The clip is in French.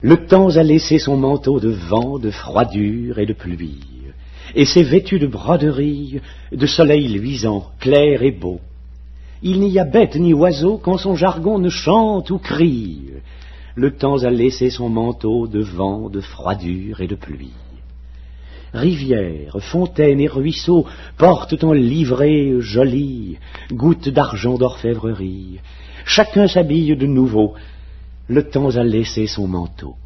Le temps a laissé son manteau de vent, de froidure et de pluie, et s'est vêtu de broderie, de soleil luisant, clair et beau. Il n'y a bête ni oiseau qu'en son jargon ne chante ou crie. Le temps a laissé son manteau de vent, de froidure et de pluie. Rivières, fontaines et ruisseaux portent en livrée jolie, gouttes d'argent d'orfèvrerie. Chacun s'habille de nouveau. Le temps a laissé son manteau.